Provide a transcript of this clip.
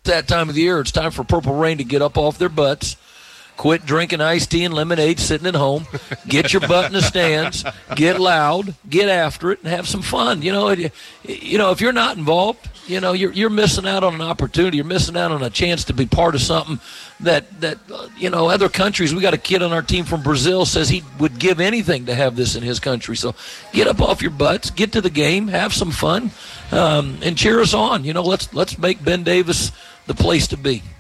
that time of the year. It's time for Purple Rain to get up off their butts. Quit drinking iced tea and lemonade sitting at home. Get your butt in the stands. Get loud. Get after it and have some fun. If you're not involved, you're missing out on an opportunity. You're missing out on a chance to be part of something that other countries. We got a kid on our team from Brazil says he would give anything to have this in his country. So get up off your butts. Get to the game. Have some fun, and cheer us on. Let's make Ben Davis the place to be.